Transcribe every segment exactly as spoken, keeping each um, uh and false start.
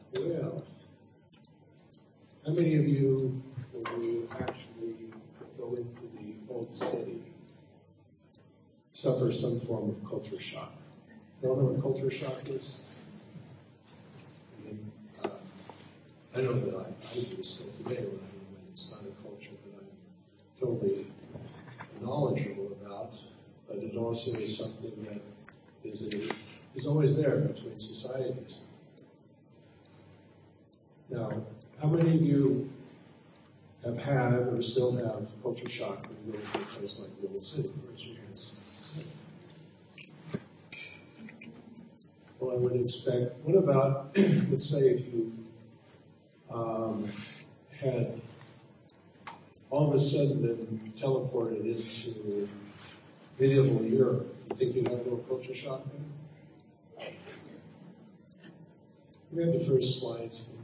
Well, how many of you, when you actually go into the old city, suffer some form of culture shock? You all know what culture shock is? I mean, uh, I know that I, I do still today when, I, when it's not a culture that I'm totally knowledgeable about, but it also is something that is, a, is always there between societies. Now, how many of you have had or still have culture shock when you go to a place like the old city? Raise your hands. Well, I would expect, what about, let's say if you um, had all of a sudden been teleported into medieval Europe, you think you'd have a little culture shock then? We have the first slides, please.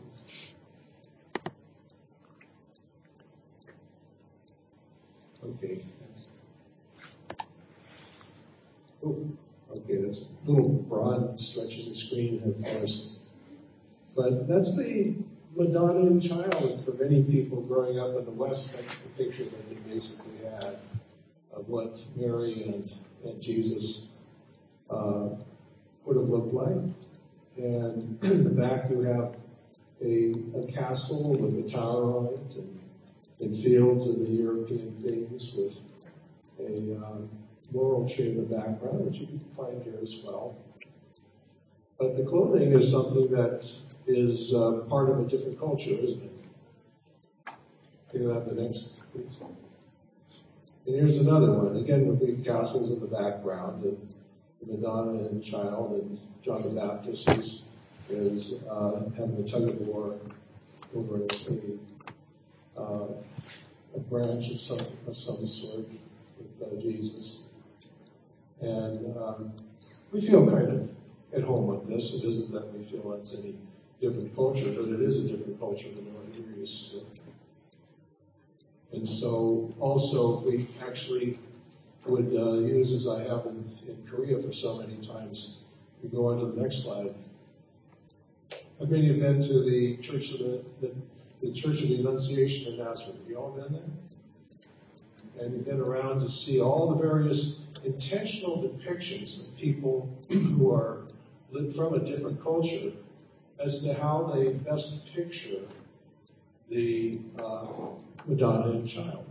Okay, thanks. Oh, okay, that's a little broad, stretches the screen, of course. But that's the Madonna child for many people growing up in the West. That's the picture that they basically had of what Mary and, and Jesus uh, would have looked like. And in the back you have a, a castle with a tower on it, and in fields of the European things with a um, laurel tree in the background, which you can find here as well. But the clothing is something that is uh, part of a different culture, isn't it? Can you have the next, please? And here's another one, again with big castles in the background, and the Madonna and Child, and John the Baptist is, is uh, having a tug of war over a Uh, a branch of some of some sort with uh, Jesus, and um, we feel kind of at home with this. It isn't that we feel it's any different culture, but it is a different culture than what we're used to. And so, also, we actually would uh, use, as I have in, in Korea for so many times. We go on to the next slide. Have many of you been to the Church of the, the the Church of the Annunciation in Nazareth? Have you all been there? And you've been around to see all the various intentional depictions of people who are from a different culture as to how they best picture the uh, Madonna and Child.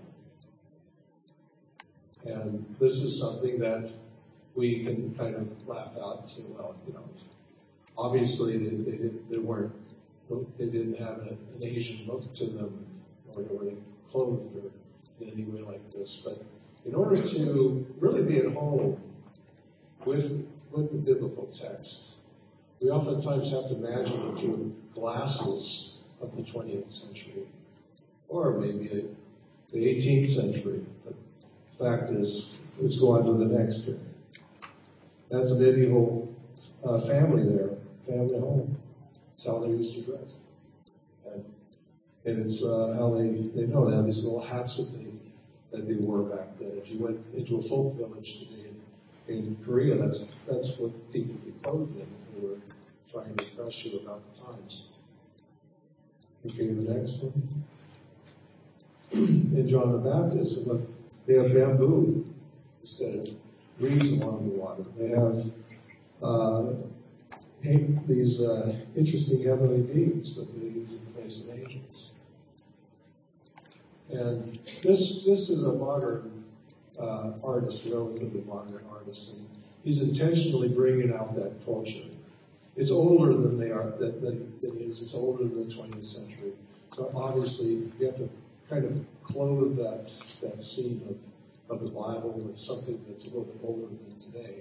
And this is something that we can kind of laugh out and say, well, you know, obviously they, they, didn't, they weren't They didn't have a, an Asian look to them, or were they clothed or in any way like this. But in order to really be at home with, with the biblical text, we oftentimes have to imagine it through glasses of the twentieth century, or maybe the eighteenth century. But the fact is, let's go on to the next here. That's a medieval uh, family there, family home. It's how they used to dress. And, and it's uh, how they, they know they have these little hats that they, that they wore back then. If you went into a folk village today in, in Korea, that's that's what people would be clothed in if they were trying to impress you about the times. Okay, the next one. In John the Baptist, look, they have bamboo instead of reeds along the water. They have uh, these uh, interesting heavenly beings that they use in place of angels. And this this is a modern uh, artist, relatively modern artist, and he's intentionally bringing out that culture. It's older than they are, than, than, than it is. It's older than the twentieth century. So obviously, you have to kind of clothe that that scene of, of the Bible with something that's a little bit older than today.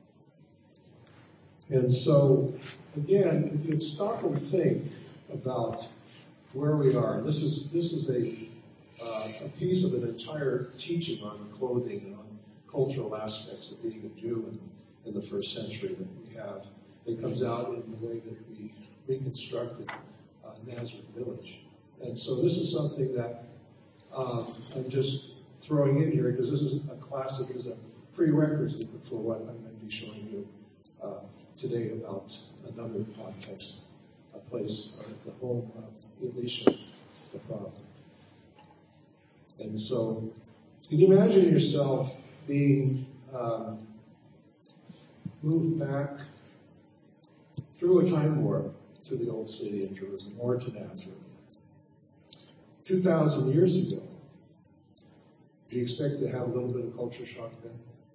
And so, again, if you'd stop and think about where we are, this is this is a uh, a piece of an entire teaching on clothing and on cultural aspects of being a Jew in, in the first century that we have. It comes out in the way that we reconstructed uh, Nazareth Village. And so this is something that um, I'm just throwing in here because this is a classic, is a prerequisite for what I'm going to be showing you uh, today about another context of place, uh, the home of Elisha the prophet. And so, can you imagine yourself being um, moved back through a time warp to the old city of Jerusalem or to Nazareth? two thousand years ago, do you expect to have a little bit of culture shock then?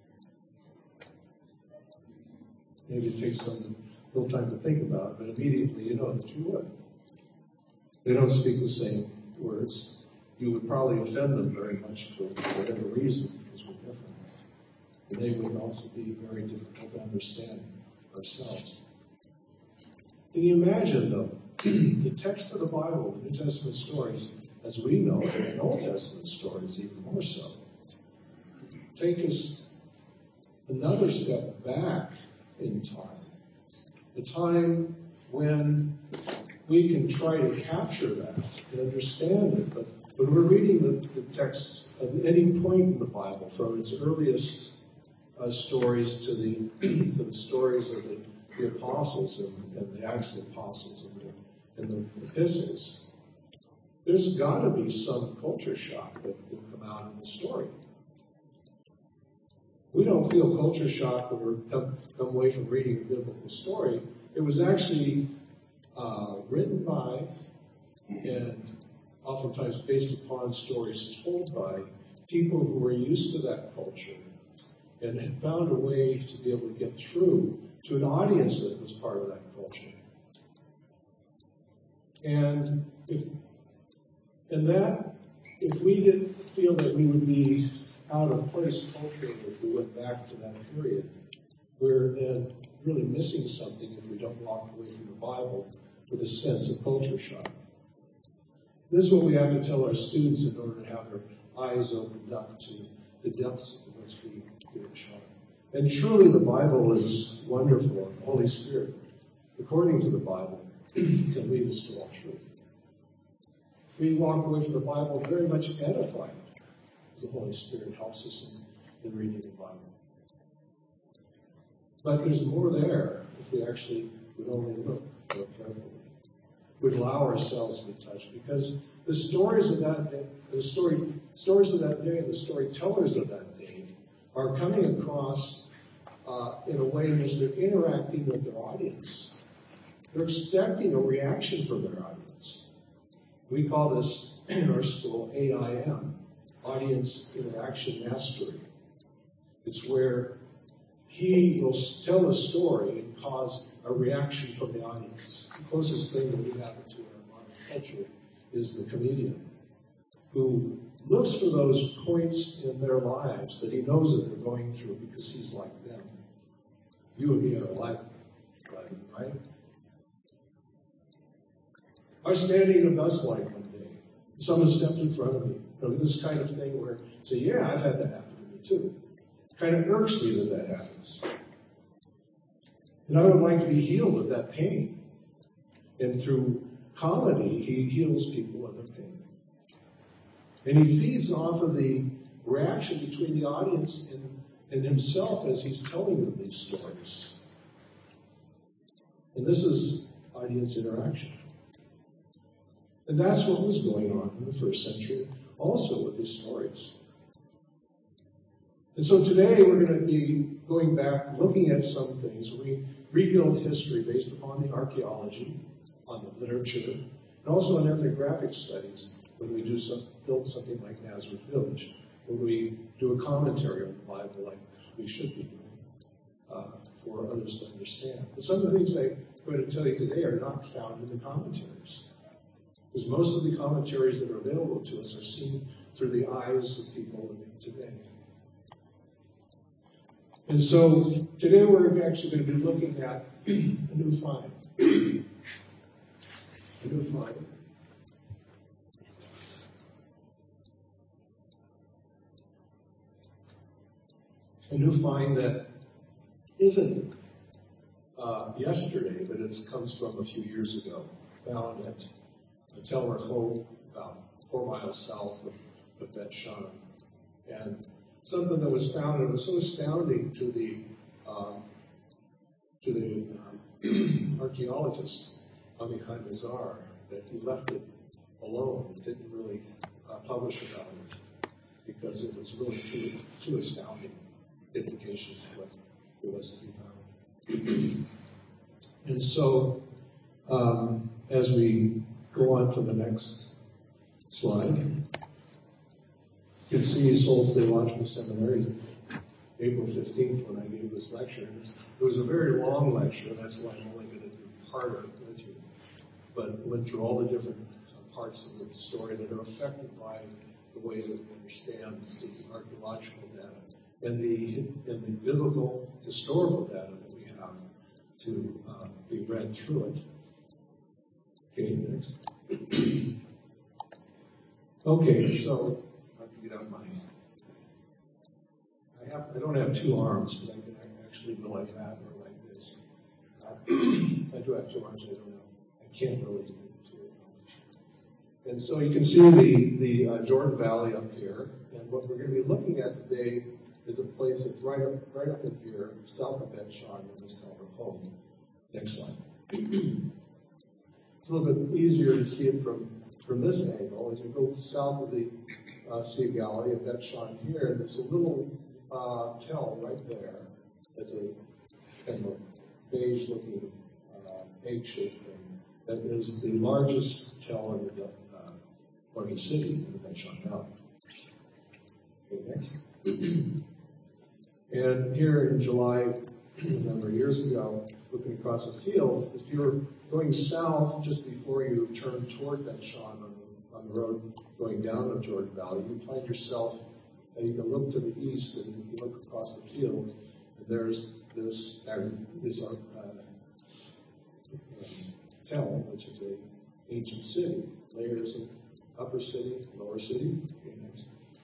Maybe it takes some little time to think about it, but immediately you know that you would. They don't speak the same words. You would probably offend them very much for whatever reason, because we're different. And they would also be very difficult to understand ourselves. Can you imagine, though, the text of the Bible, the New Testament stories, as we know it, and the Old Testament stories even more so, take us another step back in time. The time when we can try to capture that and understand it. But when we're reading the, the texts at any point in the Bible, from its earliest uh, stories to the to the stories of the, the apostles and, and the Acts of the Apostles and the, and the epistles, there's got to be some culture shock that will come out in the story. We don't feel culture shock when we come, come away from reading a biblical story. It was actually uh, written by and oftentimes based upon stories told by people who were used to that culture and had found a way to be able to get through to an audience that was part of that culture. And if and that, if we didn't feel that we would be out of place culturally if we went back to that period, we're then really missing something if we don't walk away from the Bible with a sense of culture shock. This is what we have to tell our students in order to have their eyes opened up to the depths of what's being shown. And truly the Bible is wonderful, and the Holy Spirit, according to the Bible, can lead us to all truth. We walk away from the Bible very much edified as the Holy Spirit helps us in, in reading the Bible. But there's more there if we actually would only look more carefully. Would allow ourselves to be touched, because the stories of that day, the story, stories of that day, and the storytellers of that day are coming across uh, in a way in which they're interacting with their audience. They're expecting a reaction from their audience. We call this in our school A I M, Audience Interaction Mastery. It's where he will tell a story and cause a reaction from the audience. The closest thing that we have to our modern culture is the comedian, who looks for those points in their lives that he knows that they're going through because he's like them. You and me are like them, right? I was standing in a bus line one day. Someone stepped in front of me. You know, this kind of thing where, say, yeah, I've had that happen to me too. It kind of irks me that that happens. And I would like to be healed of that pain. And through comedy, he heals people of their pain. And he feeds off of the reaction between the audience and, and himself as he's telling them these stories. And this is audience interaction. And that's what was going on in the first century also with these stories. And so today we're going to be going back, looking at some things. We rebuild history based upon the archaeology, on the literature, and also on ethnographic studies when we do some, build something like Nazareth Village, when we do a commentary on the Bible like we should be doing uh, for others to understand. But some of the things I'm going to tell you today are not found in the commentaries. Because most of the commentaries that are available to us are seen through the eyes of people living today. And so today we're actually going to be looking at a new find. a new find. A new find that isn't uh, yesterday, but it comes from a few years ago. Found at Tel Rehoboth, about four miles south of, of Bet Shan. And something that was found that was so astounding to the um, to the um, archaeologists Amichai Mazar, that he left it alone and didn't really uh, publish about it because it was really too, too astounding implications of what it was to be found. And so, um, as we go on to the next slide, you can see Seoul Theological Seminary, April fifteenth, when I gave this lecture. It was a very long lecture, that's why I'm only going to do part of it with you. But went through all the different parts of the story that are affected by the way that we understand the archaeological data and the, and the biblical historical data that we have to uh, be read through it. Okay, next. Okay, so let me get out my. I have. I don't have two arms, but I can actually go like that or like this. Uh, I do have two arms. I don't know. I can't really do it. And so you can see the the uh, Jordan Valley up here, and what we're going to be looking at today is a place that's right up right up in here, south of Bet Shan, in this Calvert home. Next slide. It's a little bit easier to see it from, from this angle. As you go south of the uh, Sea of Galilee of Bet Shan here, there's a little uh, tell right there. That's a kind of a beige-looking uh, egg-shaped thing. That is the largest tell in the uh, largest city in the Bet Shan Valley. Okay, next. And here in July, a number of years ago, looking across a field, if you were going south just before you turn toward Bet Shan on the, on the road going down the Jordan Valley, you find yourself, and you can look to the east and you look across the field, and there's this, uh, this uh, um, Tel, which is an ancient city, layers of upper city, lower city. Okay, next.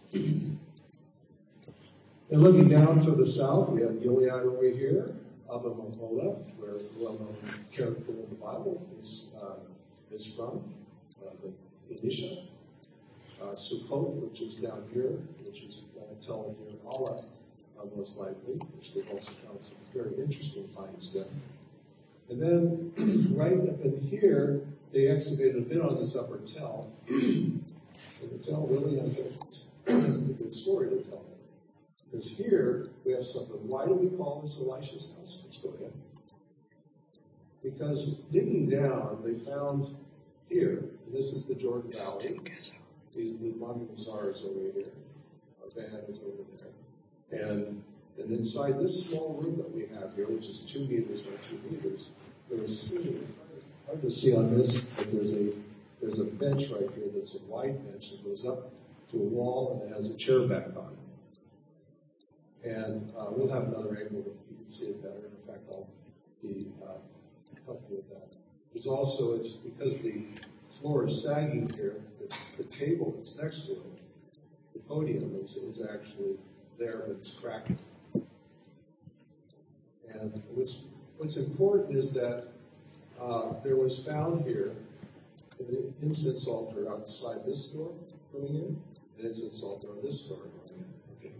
And looking down to the south, we have Gilead over here. Abba Mahola, where the well-known character in the Bible is, uh, is from, uh, the Elisha. Uh, Sukkot, which is down here, which is uh, telling you Allah, uh, most likely, which they've also found some very interesting finds there. And then right up in here, they excavated a bit on this upper tell. And the tell really has a, has a good story to tell. Because here we have something. Why do we call this Elisha's house? Let's go ahead. Because digging down, they found here, and this is the Jordan Valley. These the Mount Mazars over here. Our van is over there. And and inside this small room that we have here, which is two meters by two meters, there's hard to see on this, but there's a there's a bench right here that's a wide bench that goes up to a wall and it has a chair back on it. And uh, we'll have another angle that you can see it better. In fact, I'll be uh, helping you with that. There's also, it's because the floor is sagging here, the, the table that's next to it, the podium is, is actually there, but it's cracking. And what's, what's important is that uh, there was found here an incense altar outside this door going in, an incense altar on this door going in. Okay.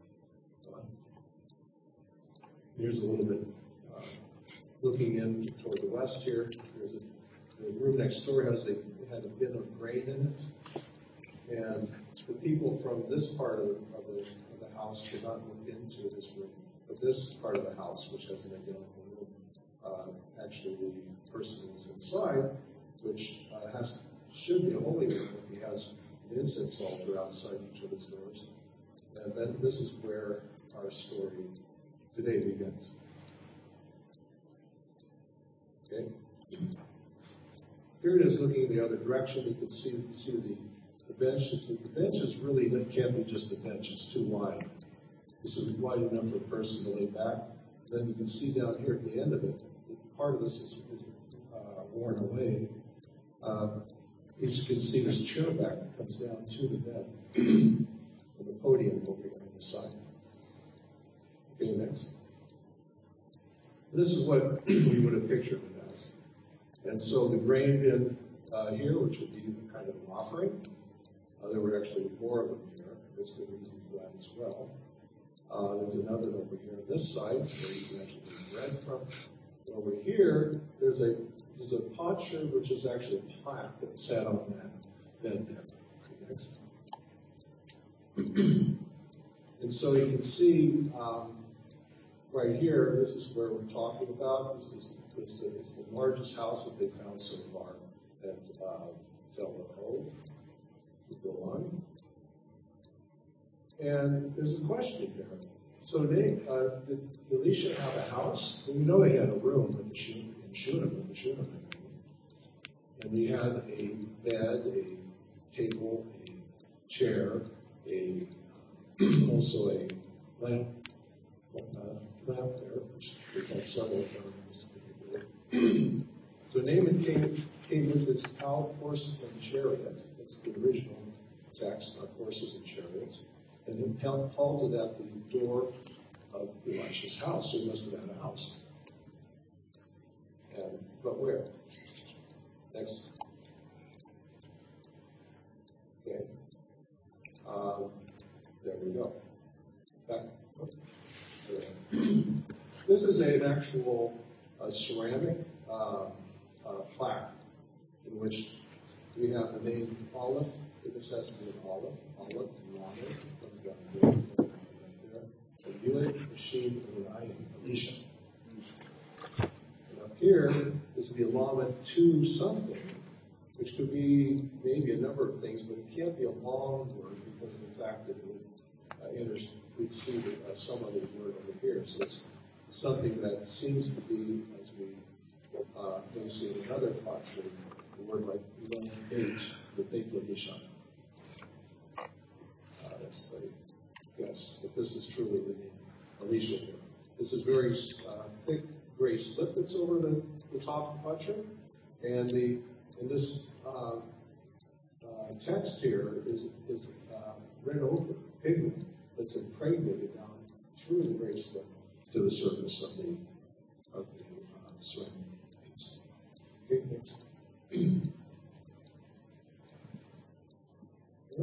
Here's a little bit uh, looking in toward the west here. There's a, the room next door has a had a bit of grain in it, and the people from this part of the, of the, of the house could not look into this room. But this part of the house, which has an identical room, uh, actually the person who's inside, which uh, has should be a holy room, if he has an incense altar outside each of his doors. And then this is where our story today begins. Okay? Here it is looking the other direction. You can see, see the, the bench. It's, the bench is really, it can't be just a bench. It's too wide. This is wide enough for a person to lay back. Then you can see down here at the end of it, part of this is, is uh, worn away. Uh, as you can see, this chair back that comes down to the bed. And the podium over here on the side. Okay, next. This is what we would have pictured it as. And so the grain bin uh, here, which would be kind of an offering, uh, there were actually more of them here. There's good reason for that as well. Uh, there's another over here on this side where you can actually get bread from. And over here, there's a This is a potsherd, which is actually a plaque that sat on that bed there. Okay, next. And so you can see um, right here, this is where we're talking about. This is, this is the largest house that they've found so far at uh, Delta Cove. We go on. And there's a question here. So they, uh, did Elisha have a house? Well, we know he had a room with the Shunem, in Shunem, with the Shunem. And he had a bed, a table, a chair, a also a lamp, uh, lamp there, which we've had several times. So Naaman came, came with his horses and chariot. That's the original text, not horses and chariots. And then halted at the door of Elisha's house. So he must have had a house. And, but where? Next. Okay. Um, there we go. Back. This is an actual uh, ceramic uh, uh, plaque in which we have the name Olive. This has the name Olive, Olive, and Lana, and Buick, Rashid, and Ryan, Elisha. And up here is the allotment to something, which could be maybe a number of things, but it can't be a long word because of the fact that it would uh, inter- we'd see uh, some other word over here. So it's something that seems to be, as we uh, may see in another pottery, the word like H, the big Elisha. Uh, that's the guess, but this is truly the name Elisha here. This is very uh, thick gray slip that's over the, the top of the pottery, and the in this uh, uh, text here is is uh, red ochre pigment that's impregnated down through the gray slip to the surface of the of the uh, ceramic paste. Okay, next. Yeah.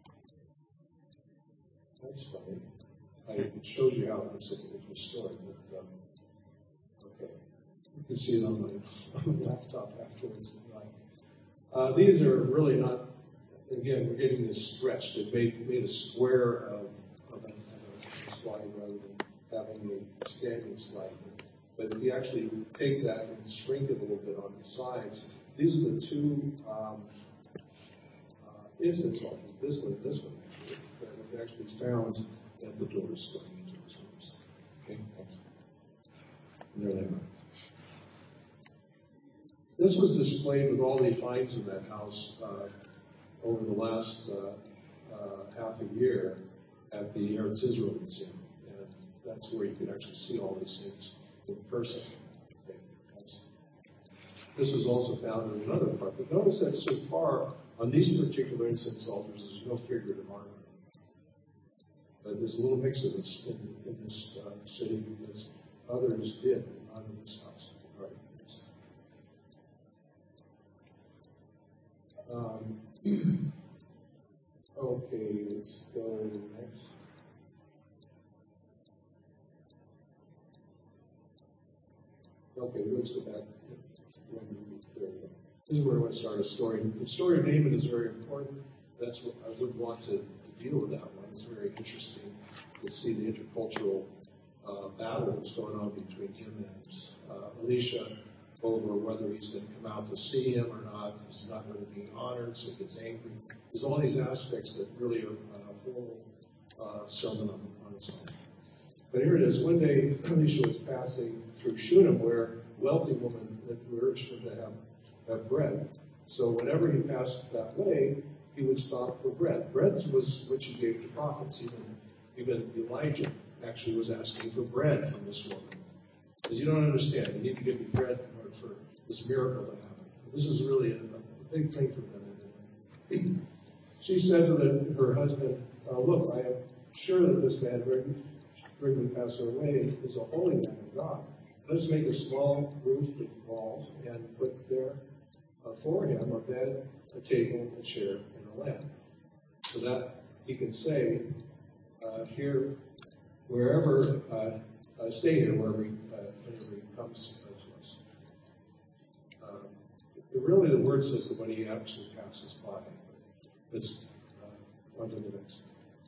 That's funny. I, it shows you how this was restored. But, um, okay. You can see it on my, on my laptop afterwards. Uh, these are really not, again, we're getting this stretched. It made, made a square of, of, a, of a slide rather than having a standing slide. But if you actually take that and shrink it a little bit on the sides, these are the two um, uh, incense altars, this one and this one, actually, that was actually found at the doors going into those rooms. Okay, thanks. And there they are. This was displayed with all the finds in that house uh, over the last uh, uh, half a year at the Eretz Israel Museum. And that's where you can actually see all these things in person. Okay, this was also found in another part. But notice that so far, on these particular incense altars, there's no figurative art. But there's a little mix of this in, in this uh, city because others did, not in this house. Right. Um, okay, let's go next. Okay, let's go back. This is where I want to start a story. The story of Naaman is very important. That's what I would want to, to deal with that one. It's very interesting to see the intercultural uh, battle that's going on between him and uh, Elisha over whether he's going to come out to see him or not. He's not really being honored, so he gets angry. There's all these aspects that really are a whole uh, sermon on, on its own. But here it is. One day, Elisha was passing through Shunem, where a wealthy woman that urged him to have, have bread. So whenever he passed that way, he would stop for bread. Bread was what you gave to prophets. Even, even Elijah actually was asking for bread from this woman. Because you don't understand. You need to give me bread in order for this miracle to happen. This is really a, a big thing for them. She said to the, her husband, uh, look, I am sure that this man bring me pass our way is a holy man of God. Let's make a small roof with walls and put there uh, for him a bed, a table, a chair, and a lamp. So that he can say, uh, here, wherever, uh, uh, stay here wherever he, uh, whenever he comes uh, to us. Um, It really, the word says that when he actually passes by. Let's uh, on to the next.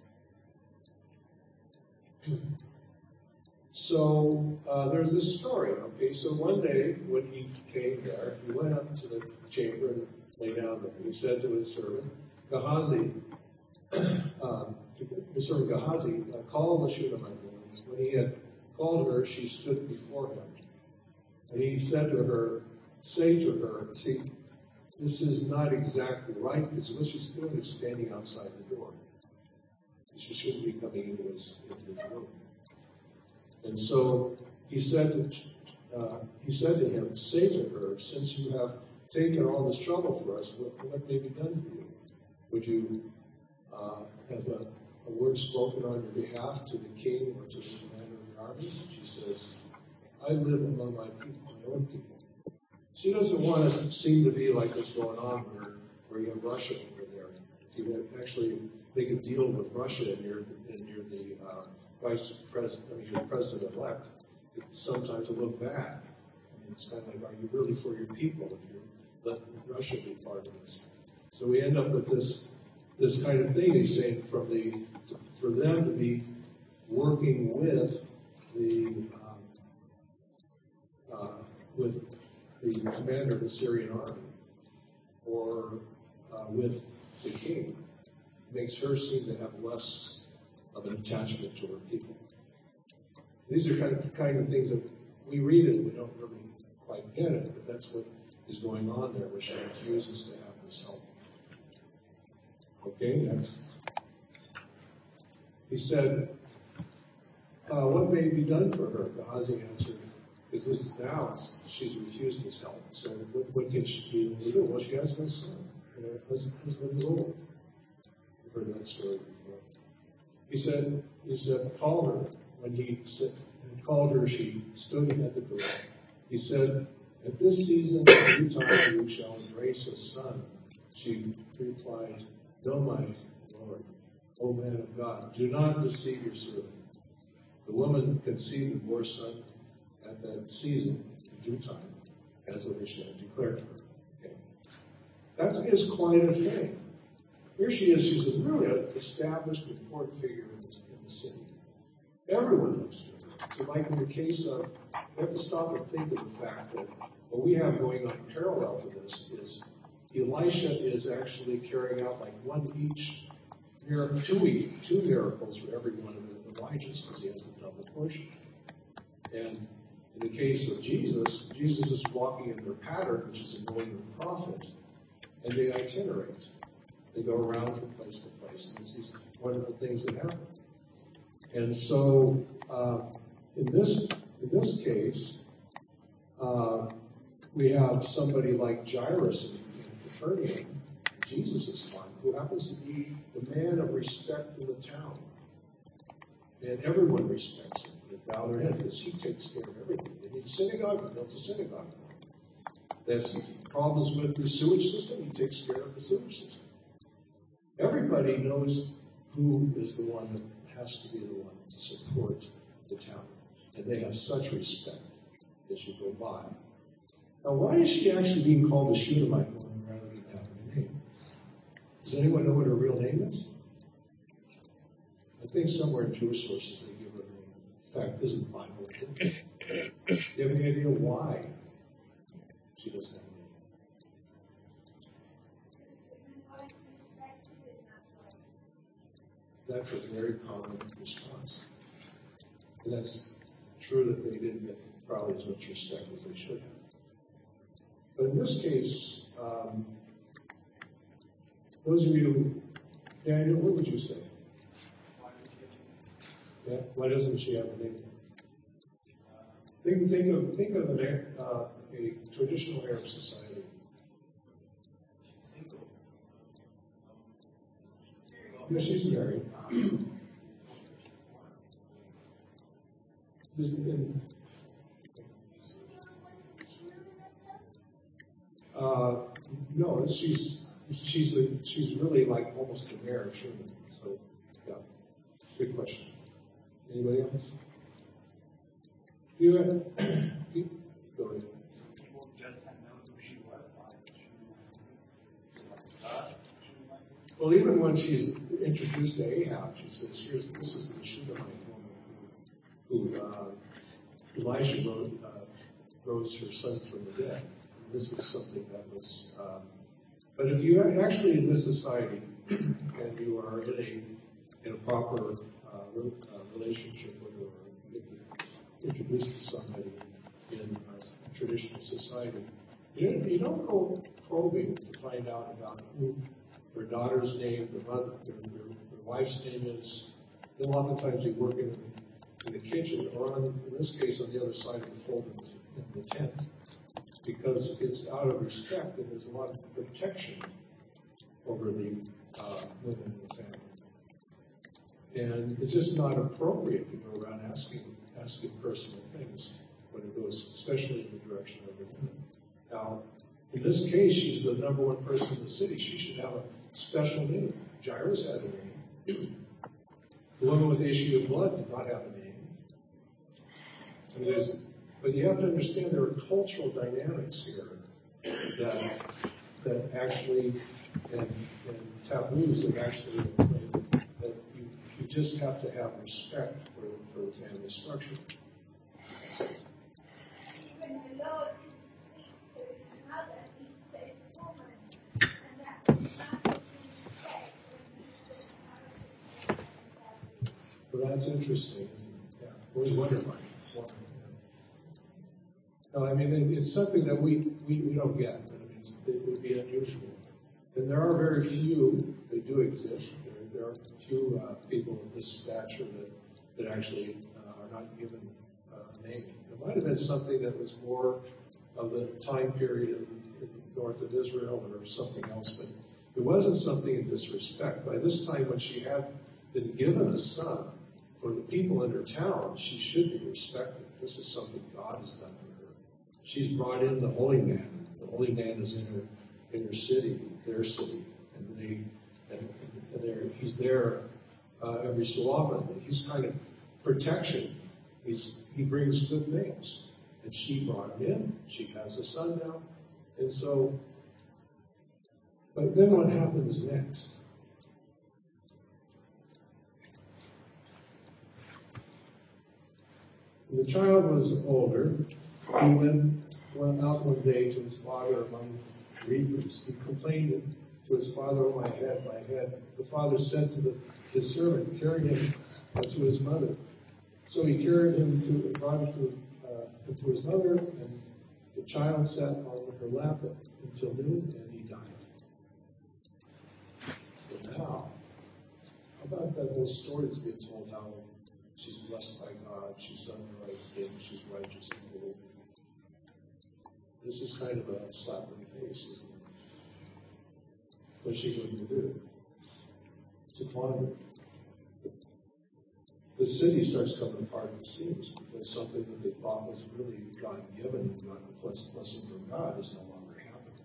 So uh, there's this story, okay? So one day when he came there, he went up to the chamber and lay down there. He said to his servant, Gehazi, uh, his servant Gehazi, uh, call the Shunammite woman. When he had called her, she stood before him. And he said to her, say to her, see, this is not exactly right, because what she's doing is standing outside the door. She shouldn't be coming into his, into his room. And so he said, to, uh, he said to him, say to her, since you have taken all this trouble for us, what, what may be done for you? Would you uh, have a, a word spoken on your behalf to the king or to the commander of the army? She says, I live among my people, my own people. She doesn't want us to seem to be like what's going on where, where you have Russia over there. If you actually make a deal with Russia and you're, and you're the uh, vice president, I mean, you're president-elect, it's sometimes a look bad. I mean, it's kind of like, are you really for your people if you let Russia be part of this? So we end up with this this kind of thing. He's saying from the to, for them to be working with the um, uh, with the commander of the Syrian army or uh, with the king makes her seem to have less of an attachment to her people. These are kind of the kinds of things that we read and we don't really quite get it, but that's what is going on there, where she refuses to have this help. Okay, next. He said, uh, what may be done for her? Gehazi answered, because this is now, she's refused this help. So what, what can she be able to do? Well, she has no son, and her husband is old. You've heard that story before. He said, he said, call her. When he said, called her, she stood at the door. He said, at this season, at due time, you shall embrace a son. She replied, no, my Lord, O man of God, do not deceive your servant. The woman conceived and bore a son at that season, in due time, as Elisha had declared to her. Okay. That is quite a thing. Here she is. She's a really established, important figure in the, in the city. Everyone looks to her. So like in the case of, we have to stop and think of the fact that what we have going on parallel to this is Elisha is actually carrying out like one each, two, each, two miracles for every one of Elijah's, because he has the double portion. And in the case of Jesus, Jesus is walking in their pattern, which is a going with prophet, and they itinerate. They go around from place to place. And there's these wonderful things that happen. And so, uh, in this in this case, uh, we have somebody like Jairus in, in Capernaum, Jesus' time, who happens to be the man of respect in the town. And everyone respects him. They bow their head because he takes care of everything. They need a synagogue, he builds a synagogue. There's problems with the sewage system, he takes care of the sewage system. Everybody knows who is the one that has to be the one to support the town. And they have such respect as you go by. Now, why is she actually being called the Shunammite woman rather than having a name? Does anyone know what her real name is? I think somewhere in Jewish sources they give her a name. In fact, this is the Bible. Do you have any idea why she doesn't have a name? That's a very common response. And that's true that they didn't get probably as much respect as they should have. But in this case, um, those of you, Daniel, what would you say? Yeah, why doesn't she have a name? Think, think of think of an, uh, a traditional Arab society. Single. No, she's married. in, uh, no, she's she's a, she's really like almost a mayor, Sherman. So, yeah, good question. Anybody else? Do you have, do you, go ahead. People just know who she was by Well, even when she's introduced to Ahab, she says, "Here's this is the Shunammite woman who, who uh, Elisha rose, uh, rose her son from the dead." And this was something that was. Um, but if you actually in this society and you are in a in a proper uh, uh, relationship with her, or if you're introduced to somebody in a traditional society, you don't, you don't go probing to find out about who their daughter's name, their mother, their, their, their wife's name is. They'll oftentimes be working in the, in the kitchen, or on, in this case, on the other side of the fold in the, in the tent, because it's out of respect and there's a lot of protection over the uh, women in the family. And it's just not appropriate to go around asking asking personal things when it goes, especially in the direction of a woman. Now, in this case, she's the number one person in the city. She should have a special name. Jairus had a name. The woman with the issue of blood did not have a name. I mean, there's, but you have to understand there are cultural dynamics here that that actually and, and taboos that actually that you, you just have to have respect for, for the family structure. Even below he speaks to his mother, he says woman, and that was not what he said when he said out of the family. Well, that's interesting, isn't it? Yeah. Always wondered why. No, I mean, it, it's something that we, we, we don't get. I mean, it's, it would be unusual. And there are very few, they do exist. There, there are few uh, people of this stature that, that actually uh, are not given uh, a name. It might have been something that was more of the time period in, in north of Israel or something else, but it wasn't something in disrespect. By this time, when she had been given a son, for the people in her town, she should be respected. This is something God has done for her. She's brought in the holy man. The holy man is in her in her city, their city, and they and, and he's there uh, every so often. He's kind of protection. He's he brings good things, and she brought him in. She has a son now, and so. But then what happens next? When the child was older, he went, went out one day to his father among the reapers. He complained to his father, "Oh, my head, my head." The father said to the, his servant, "Carry him uh, to his mother." So he carried him to, brought him to, uh, to his mother, and the child sat on her lap until noon, and he died. So now, how about that whole story that's being told, how she's blessed by God, she's done the right thing, she's righteous and holy. This is kind of a slap in the face, isn't it? What's she going to do? It's a quandary. The city starts coming apart at the seams because something that they thought was really God-given and God, a blessing from God is no longer happening.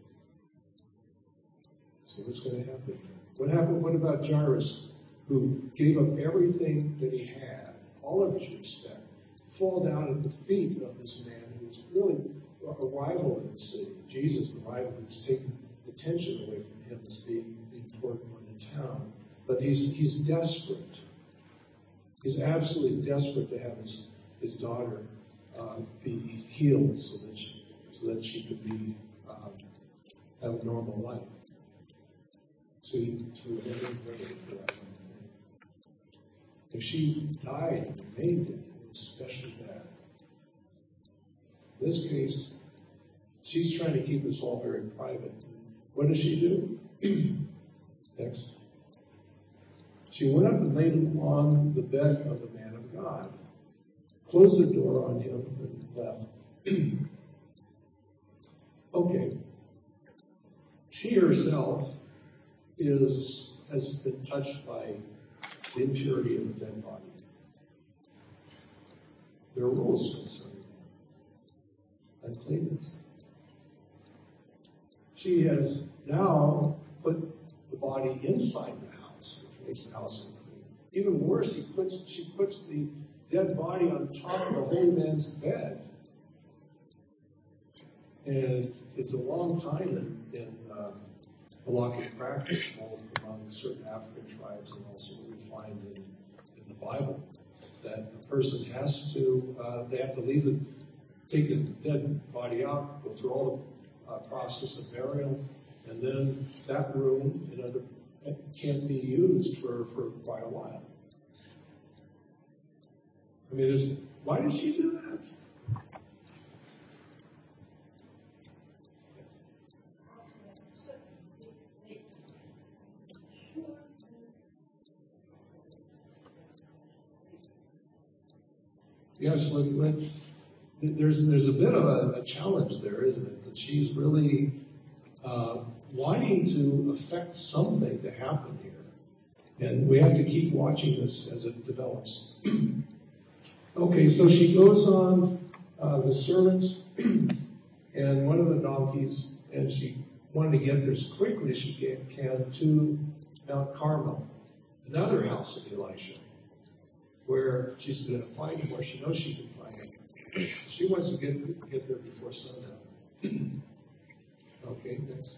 So what's going to happen? What happened? What about Jairus, who gave up everything that he had, all of his respect, fall down at the feet of this man who was really a rival in the city, Jesus, the rival who's taken attention away from him as being the important one in town. But he's he's desperate. He's absolutely desperate to have his, his daughter uh, be healed so that she, so that she could be um, have a normal life. So he threw everything for that one thing. If she died and made it, it was especially bad. In this case, she's trying to keep this all very private. What does she do? Next. She went up and laid on the bed of the man of God, closed the door on him, and left. Okay. She herself is has been touched by the impurity of the dead body. There are rules concerning that. Uncleanness. She has now put the body inside the house, which makes the house unclean. Even worse, he puts, she puts the dead body on top of the holy man's bed. And it's, it's a long time in, in, uh, halakhic practice, both among certain African tribes and also what we find in, in the Bible, that a person has to, uh, they have to leave the, take the dead body out, go through all the uh, process of burial, and then that room, you know, the, can't be used for, for quite a while. I mean, there's, why did she do that? Yes, let, let, there's there's a bit of a, a challenge there, isn't it? That she's really uh, wanting to affect something to happen here. And we have to keep watching this as it develops. Okay, so she goes on uh, the servants and one of the donkeys, and she wanted to get there as quickly as she can to Mount Carmel, another house of Elisha, where she's going to find him, where she knows she can find him. She wants to get, get there before sundown. Okay, next.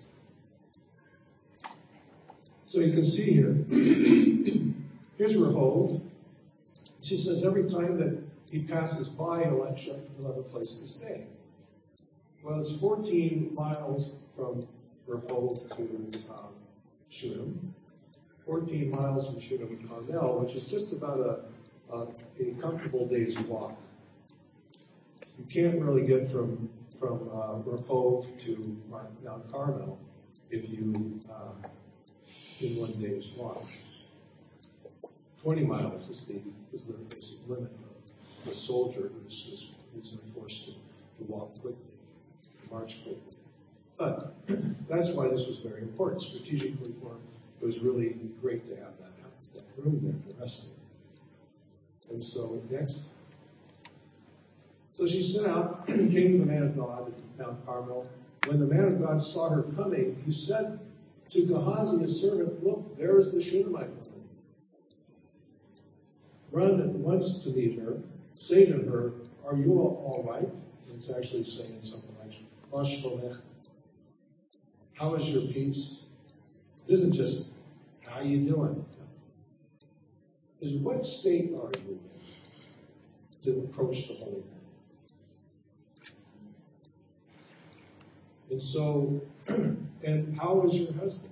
So you can see here, here's Rehoboth. She says every time that he passes by Elisha, he'll have a place to stay. Well, it's fourteen miles from Rehoboth to um, Shunem, fourteen miles from Shunem to Carmel, which is just about a, a, a comfortable day's walk. You can't really get from from uh, Rehoboth to Mount Carmel if you uh, in one day's walk. Twenty miles is the is the basic limit of the soldier who's, who's, who's forced to, to walk quickly, to march quickly. But that's why this was very important. Strategically for him, it was really great to have that, that room there to rest in. And so, next. So she set out, came to the man of God at Mount Carmel. When the man of God saw her coming, he said to Gehazi, his servant, "Look, there is the Shunammite woman. Run at once to meet her. Say to her, are you all, all right?" And it's actually saying something like, "Ma shlomech." How is your peace? It isn't just, how you doing? It's what state are you in to approach the Holy Man? And so, and how is your husband?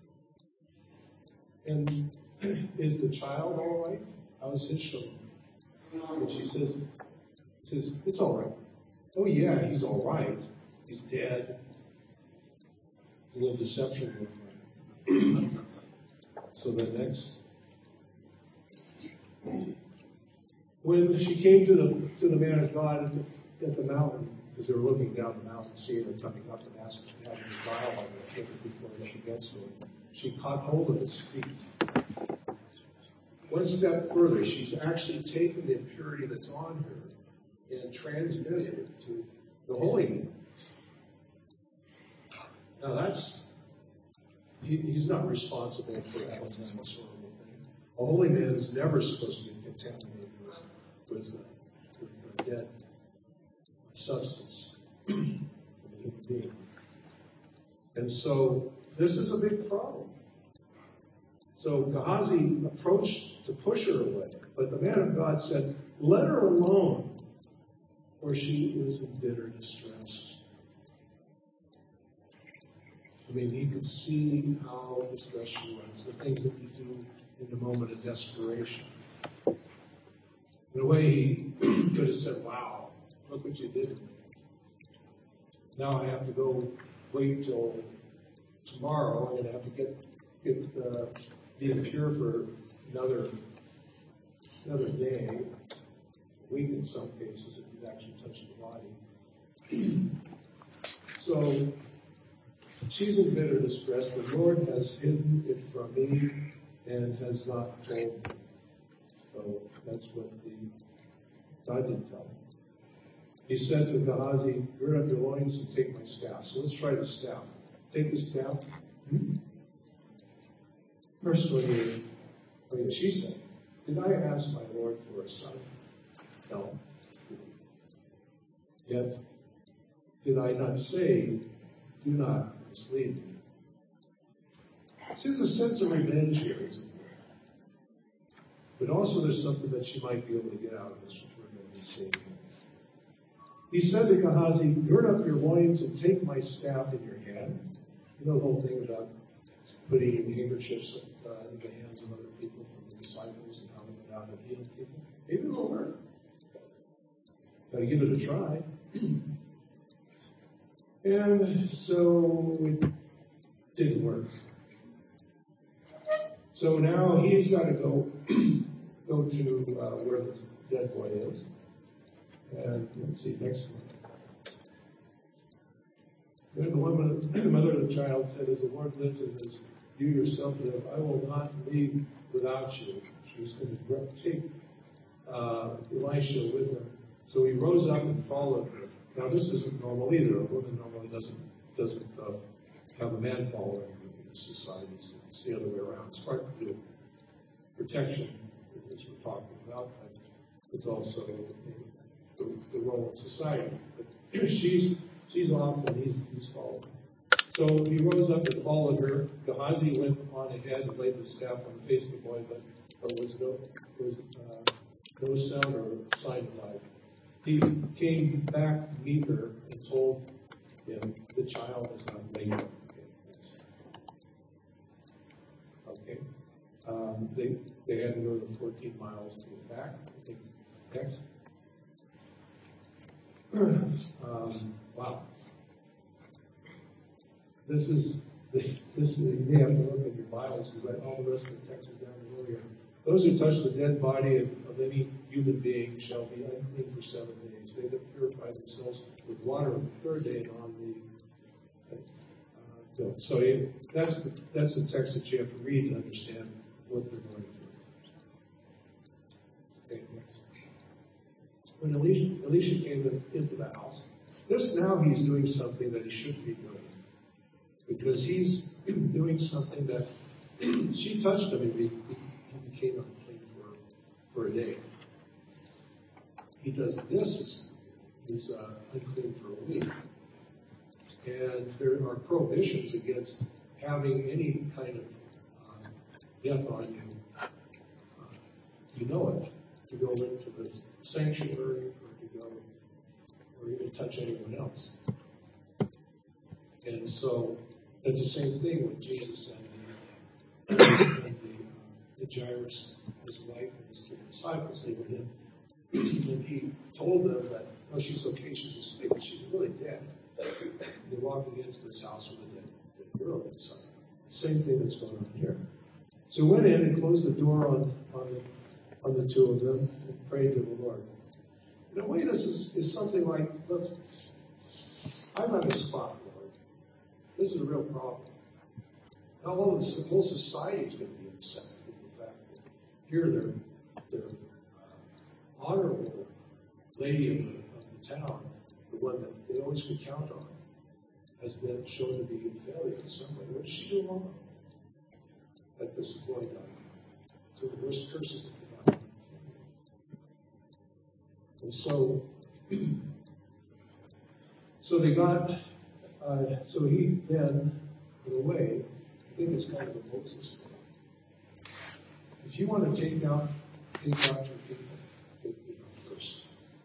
And is the child all right? How's his shalom? And she says, says, it's all right. Oh yeah, he's all right. He's dead. A little deception going on. So the next. When she came to the to the man of God at the mountain, because they were looking down the mountain, seeing her coming up and asking, having a dialogue with her before she gets to him, she caught hold of his feet. One step further, she's actually taken the impurity that's on her and transmitted it to the Holy Man. Now that's, he, he's not responsible for that horrible thing. A holy man is never supposed to be contaminated with, with, uh, with a dead substance of a human being. And so this is a big problem. So Gehazi approached to push her away, but the man of God said, let her alone, for she is in bitter distress. I mean, he could see how distressed she was, the things that you do in the moment of desperation. In a way, he could have said, wow, look what you did to me. Now I have to go wait till tomorrow. I'm going to have to get, get uh, be impure for another, another day, a week in some cases, if you've actually touched the body. So, she's in bitter distress. The Lord has hidden it from me and has not told me. So that's what the God did tell him. He said to Gehazi, gird up your loins and take my staff. So let's try the staff. Take the staff. Hmm? Verse twenty-eight. Oh yeah, she said, did I ask my Lord for a son? No. Yet, did I not say, do not mislead me? See, there's a sense of revenge here, isn't there? But also there's something that she might be able to get out of this, which we're going to be seeing. He said to Gehazi, gird up your loins and take my staff in your hand. You know the whole thing about putting handkerchiefs uh, in the hands of other people from the disciples and how they went out and healed people. Maybe it'll work. Got to give it a try. And so it didn't work. So now he's got to go go to uh, where this dead boy is. And let's see, next one. Then the woman, the mother of the child said, as the Lord lives and as you yourself live, I will not leave without you. She was going to take uh, Elisha with her. So he rose up and followed her. Now this isn't normal either. A woman normally doesn't doesn't uh, have a man follow her in this society. It's the other way around. It's part of the protection, as we're talking about, but it's also the, the role of society. But she's she's off and he's he's following. So he rose up and followed her. Gehazi went on ahead and laid the staff on the face of the boy, but there was no was uh, no sound or sign of life. He came back to meet her and told him the child is not made up. Okay. Um, they they had to go to fourteen miles to get back. Okay. Next. Um, wow. This is this is you have to look at your Bibles because all the rest of the text is down below here. Those who touch the dead body of, of any human being shall be unclean for seven days. They that purify themselves with water on the third day and on the uh, no. So it, that's the that's the text that you have to read to understand what they're going through. Okay, next. When Elisha, Elisha came into the house, this now he's doing something that he shouldn't be doing. Because he's doing something that she touched him and he became unclean for, for a day. He does this, he's uh, unclean for a week. And there are prohibitions against having any kind of uh, death on you. Uh, you know it, to go into this sanctuary or to go or even touch anyone else. And so it's the same thing with Jesus and the, and the, uh, the Jairus, his wife, and his three disciples. They went in, and he told them that, oh, she's okay, she's asleep, but she's really dead. They're walking into this house with a dead, dead girl inside. Same thing that's going on here. So he went in and closed the door on, on, the, on the two of them and prayed to the Lord. In a way, this is, is something like, look, I'm on the spot. This is a real problem. Now, all the whole society is going to be upset with the fact that here their, their uh, honorable lady of the, of the town, the one that they always could count on, has been shown to be a failure in some way. What did she do wrong? That this is going on. So the worst curses that come out. And so, so they got. Uh, so he then, in a way, I think it's kind of a Moses thing. If you want to take out, take out your people, take me out first.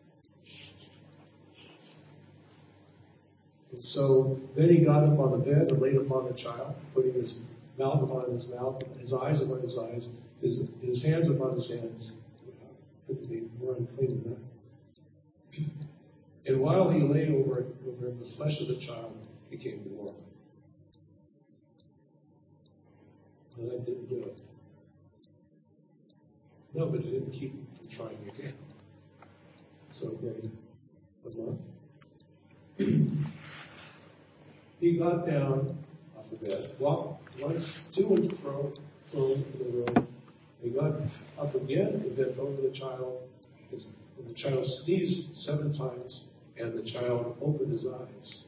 And so then he got up on the bed and laid upon the child, putting his mouth upon his mouth, his eyes upon his eyes, his, his hands upon his hands. Couldn't be more unclean than that. And while he lay over, over him, the flesh of the child became warm. And that didn't do it. No, but it didn't keep him from trying again. So then, a month. He got down off the bed, walked once to and fro, fro in the room. He got up again and bent over the child. And the child sneezed seven times, and the child opened his eyes.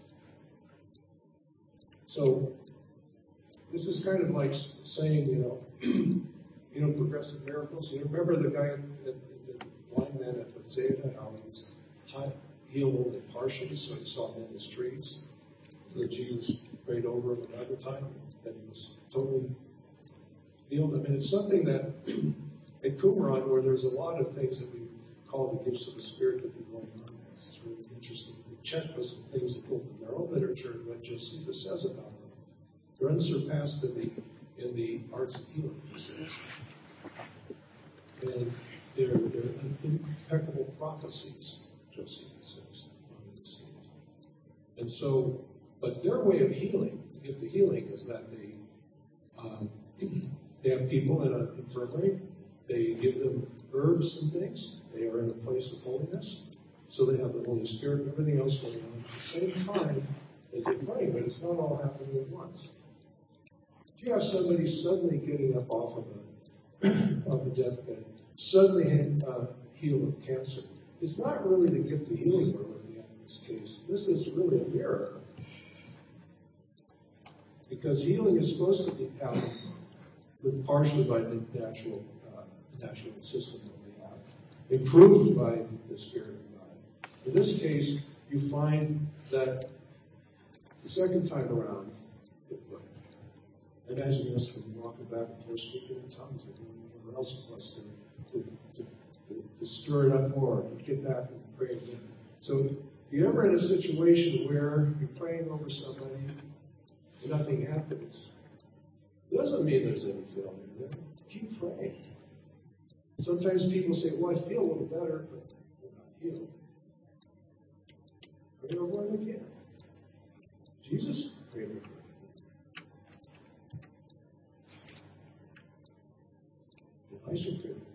So this is kind of like saying, you know, you know, progressive miracles. You remember the guy, the, the blind man at Bethsaida, how he was healed only partially, so he saw men as trees. So that Jesus prayed over him another time that he was totally healed. I mean, it's something that at Qumran, where there's a lot of things that we call the gifts of the Spirit that are going on there. It's really interesting. We check with some things that both in their own literature and what Josephus says about them. They're unsurpassed in the, in the arts of healing, he says. And they're, they're impeccable prophecies, Josephus says. And so, but their way of healing, the gift of healing, is that they um, they have people in an infirmary. They give them herbs and things. They are in a place of holiness. So they have the Holy Spirit and everything else going on at the same time as they pray, but it's not all happening at once. If you have somebody suddenly getting up off of a, off a deathbed, suddenly uh, healed of cancer, it's not really the gift of healing we're looking at in this case. This is really a miracle. Because healing is supposed to be happening with partially by the natural, uh, natural system that we have, improved by the Spirit of God. In this case, you find that the second time around, it worked. Imagine us when we walking back and forth speaking in tongues or doing whatever else it was to, to, to, to, to stir it up more, to get back and pray again. So if you're ever in a situation where you're praying over somebody and nothing happens, it doesn't mean there's any failure there. Keep praying. Sometimes people say, well, I feel a little better, but they're not healed. Pray over them again. Jesus prayed over them. Elisha prayed over them.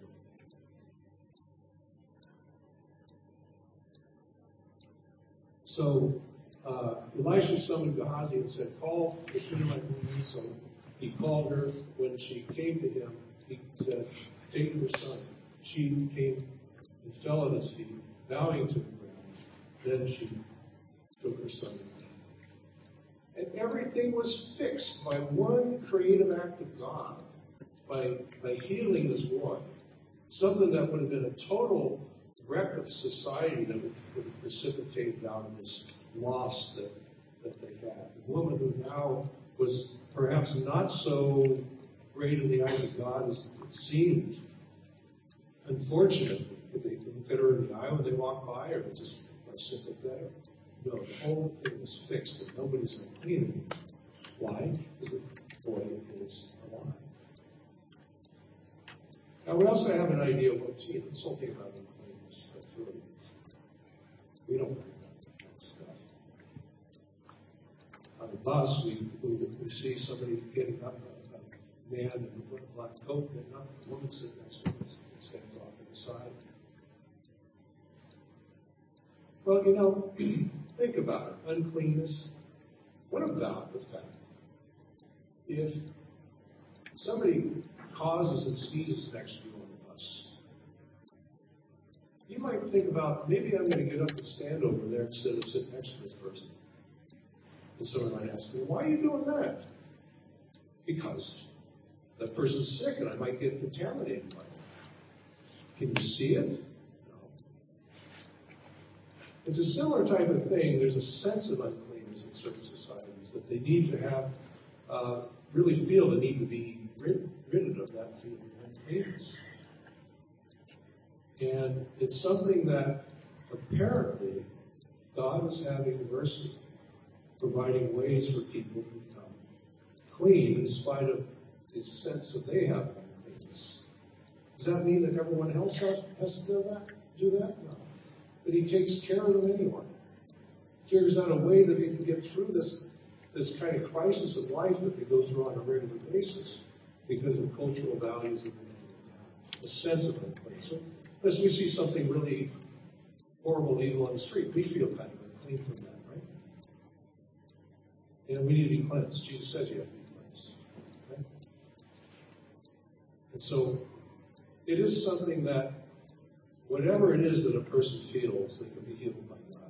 So uh, Elisha summoned Gehazi and said, call the Shunammite woman. So he called her. When she came to him, he said, take your son. She came and fell at his feet, bowing to the ground. Then she took her son. And everything was fixed by one creative act of God, by, by healing this boy. Something that would have been a total wreck of society that would, would have precipitated out of this loss that, that they had. A woman who now was perhaps not so great in the eyes of God as it seemed. Unfortunately, could they look at her in the eye when they walk by, or just are sympathetic? No, the whole thing was fixed, and nobody's unclean anymore. Why? Because the boy is alive. Now, we also have an idea of what, gee, this whole thing about uncleanness, that's really, we don't think about that kind of stuff. On the bus, we, we, we see somebody getting up, a, a man in a black coat getting up, a woman sitting next to him, and stands off to the side. Well, you know, think about it. Uncleanness. What about the fact if somebody causes and sneezes next to you on the bus? You might think about, maybe I'm going to get up and stand over there instead of sit next to this person. And someone might ask me, why are you doing that? Because that person's sick and I might get contaminated by it. Can you see it? No. It's a similar type of thing. There's a sense of uncleanness in certain societies that they need to have, uh, really feel the need to be rid, rid of that feeling of uncleanness. And it's something that apparently God is having mercy, providing ways for people to become clean in spite of this sense that they have uncleanness. Does that mean that everyone else has to do that? Do that? No. But he takes care of them anyway. Figures out a way that they can get through this, this kind of crisis of life that they go through on a regular basis because of cultural values and a sense of uncleanness. So, as we see something really horrible, evil on the street, we feel kind of unclean from that, right? And we need to be cleansed. Jesus says you have to be cleansed. Okay? And so, it is something that, whatever it is that a person feels, they can be healed by God.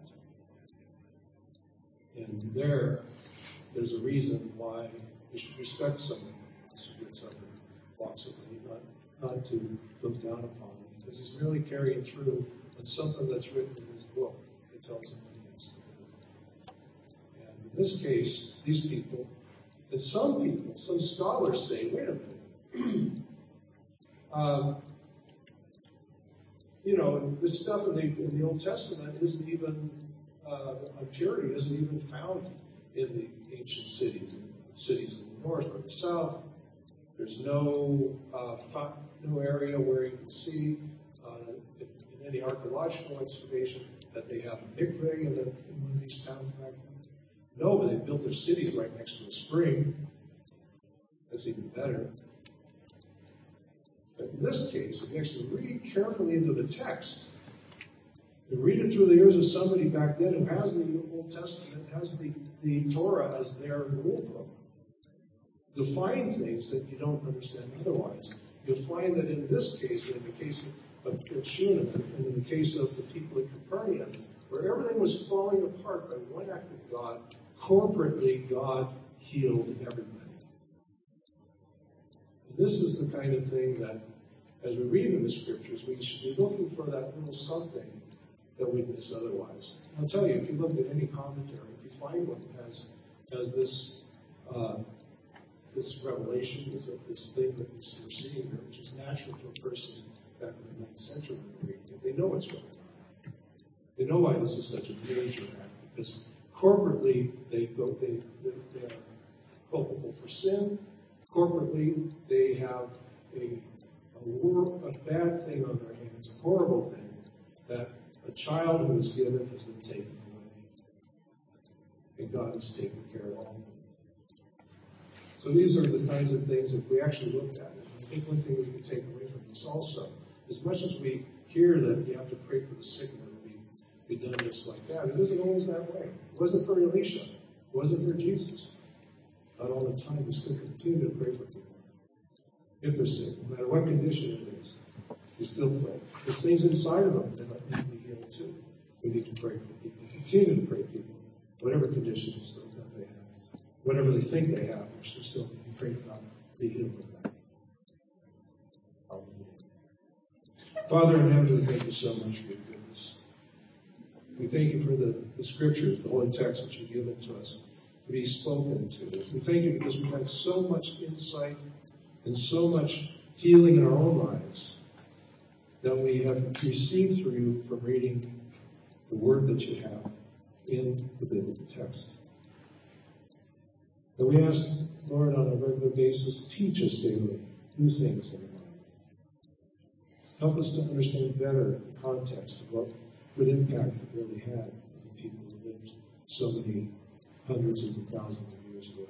And there, there's a reason why we should respect someone who gets up and walks away, not, not to look down upon him, because he's merely carrying through on something that's written in his book. It tells him what he has to do. And in this case, these people, and some people, some scholars say, wait a minute, um, you know, this stuff in the, in the Old Testament isn't even, uh, purity isn't even found in the ancient cities, cities in the north or the south. There's no uh, no area where you can see uh, in, in any archaeological excavation that they have a mikveh in, the, in one of these towns back then. No, but they built their cities right next to a spring. That's even better. But in this case, if you actually read carefully into the text, you read it through the ears of somebody back then who has the Old Testament, has the, the Torah as their rule book, you'll find things that you don't understand otherwise. You'll find that in this case, in the case of, of Shunem, and in the case of the people in Capernaum, where everything was falling apart by one act of God, corporately God healed everybody. And this is the kind of thing that, as we read in the scriptures, we should be looking for that little something that we miss otherwise. I'll tell you, if you look at any commentary, if you find one that has, has this uh, this revelation, this, this thing that we're seeing here, which is natural to a person back in the ninth century when they read it, they know what's going on. They know why this is such a major act, because corporately they go, they, they, they are culpable for sin. Corporately, they have a, a, war, a bad thing on their hands, a horrible thing, that a child who was given has been taken away. And God has taken care of all of them. So these are the kinds of things that we actually look at. And I think one thing we can take away from this also, as much as we hear that you have to pray for the sick and it'll be, be done just like that, it isn't always that way. It wasn't for Elisha. It wasn't for Jesus. Not all the time. We still continue to pray for people. If they're sick, no matter what condition it is, we still pray. There's things inside of them that need to be healed too. We need to pray for people. Continue to pray for people, whatever conditions that they have. Whatever they think they have, we should still pray for God to be healed of that. Father in heaven, we thank you so much for your goodness. We thank you for the, the scriptures, the holy text that you've given to us to be spoken to us. We thank you because we've had so much insight and so much healing in our own lives that we have received through you from reading the word that you have in the biblical text. And we ask, Lord, on a regular basis, teach us daily new things in our life. Help us to understand better the context of what good impact it really had on the people who lived so many hundreds and thousands of years ago.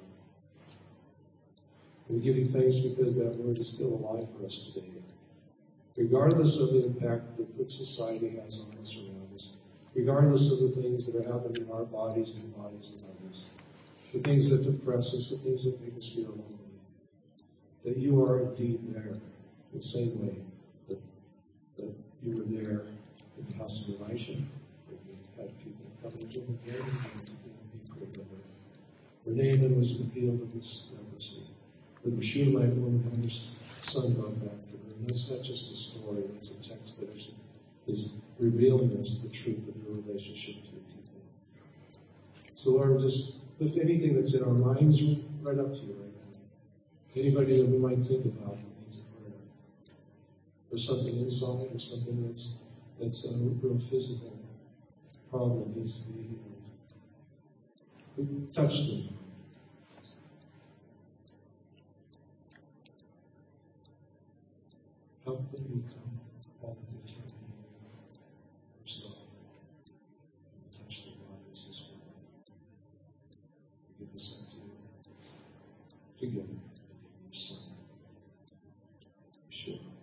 We give you thanks because that word is still alive for us today. Regardless of the impact that good society has on us around us, regardless of the things that are happening in our bodies and the bodies of others, the things that depress us, the things that make us feel lonely, that you are indeed there the same way that, that you were there in the house of Elisha, where you had people coming to him again and being prayed over. Where Naaman was healed of his leprosy. Where the Shunammite woman had her son brought back to her. And that's not just a story, it's a text that is, is revealing us the truth of your relationship to your people. So Lord, just lift anything that's in our minds right up to you right now. Anybody that we might think about that needs a prayer. Or something inside, or something that's that's a real physical problem that needs to be healed. Touch them. Help them become all that they can be. First of all, touch their bodies as well. Give us up to you. Together, in your Son, Yeshua.